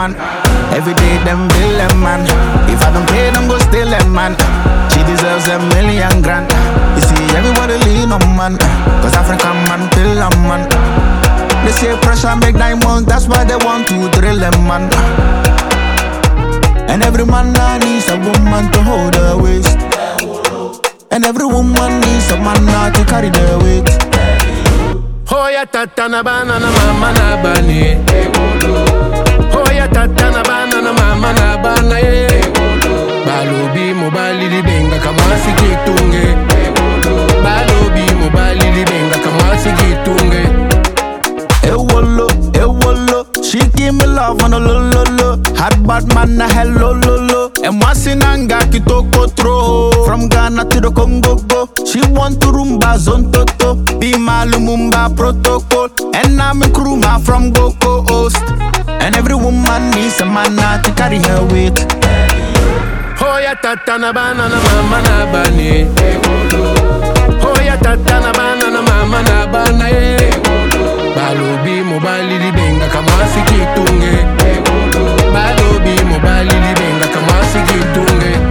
man. Every day them bill them man. If I don't pay them go steal them man. She deserves $1,000,000. You see everybody lean on man, cause African man kill a man. They say pressure make diamonds, that's why they want to drill them man. And every man now needs a woman to hold her waist. And every woman needs a man now to carry their weight. Hoya tata na bana na mama na bani. Hoya tata na bana na mama na bana. Balobi mobali li benga kama sikitunge. Balobi mobali li benga kama sikitunge. Ewolo, ewolo, she give me love on a lo. Hot bad man na hello lo. And once in anga kitoko tro. From Ghana to the Congo go. She want to rumba zontoto. Be my Lumumba protocol. And I'm a crewma from Goku Coast. And every woman needs a man now to carry her weight. Hoya tata na bana na mama na bani. Hoya tata na bana na mama na bana. Balobi mobali li benga kama sikitunge. Balobi mobali li benga kama sikitunge.